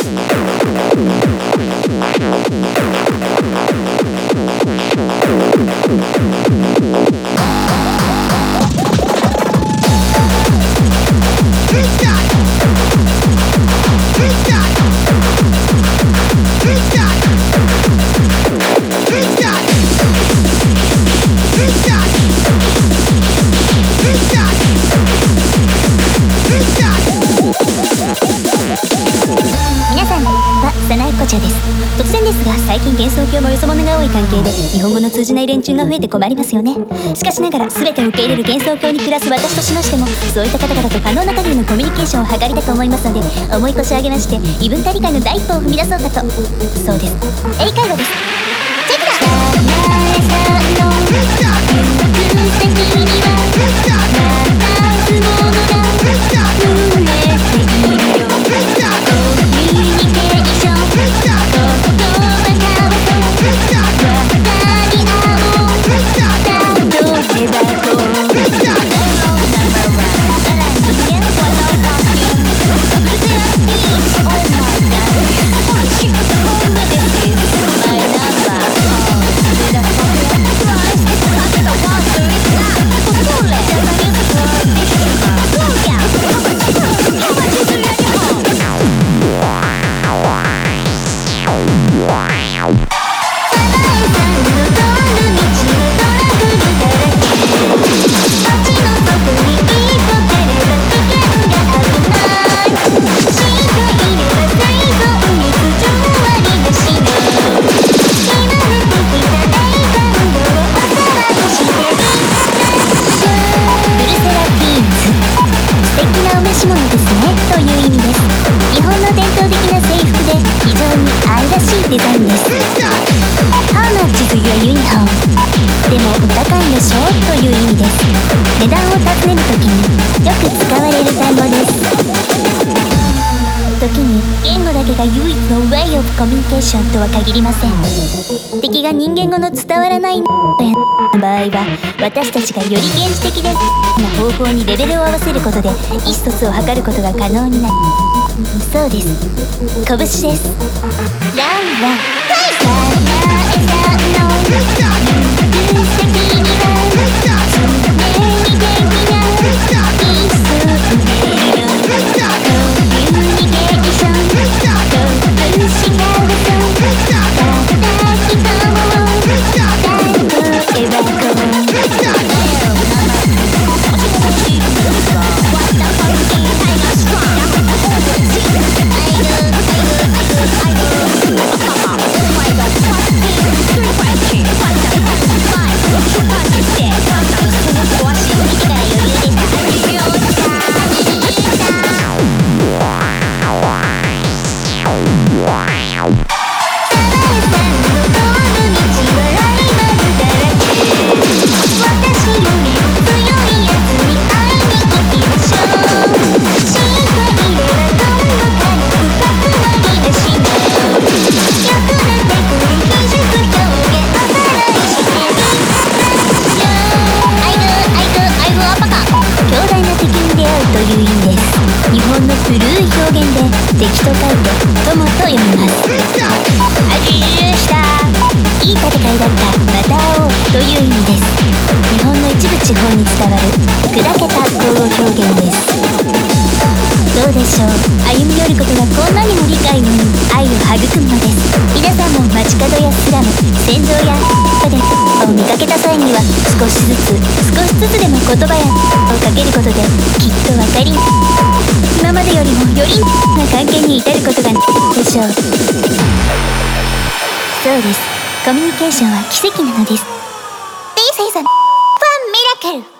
突然ですが、最近幻想郷もよそ者が多い関係で日本語の通じない連中が増えて困りますよね。しかしながら全てを受け入れる幻想郷に暮らす私としましても、そういった方々と可能な限りのコミュニケーションを図りたく思いますので、思い越し上げまして異文化理解の第一歩を踏み出そうかと。そうです、英会話です。チェックだ。デザインです。How much is your uniform? でもお高いでしょという意味です。値段を尋ねるときによく使われる単語です。時に言語だけが唯一の way of communication とは限りません。敵が人間語の伝わらないの場合は、私たちがより原始的でな方法にレベルを合わせることで意思疎通を図ることが可能になる。そうです、拳です。ランラン古い表現で敵と書いて友と読みます。味中したいい戦いだった、また会おうという意味です。日本の一部地方に伝わる砕けた口語表現です。どうでしょう、歩み寄ることがこんなにも理解のいい愛を育むのです。皆さんも街角やスラム、戦場やでを見かけた際には少しずつでも言葉やをかけることできっと分かり今までよりもよりな関係に至ることがでしょう。そうです、コミュニケーションは奇跡なのです。This is a fun miracle!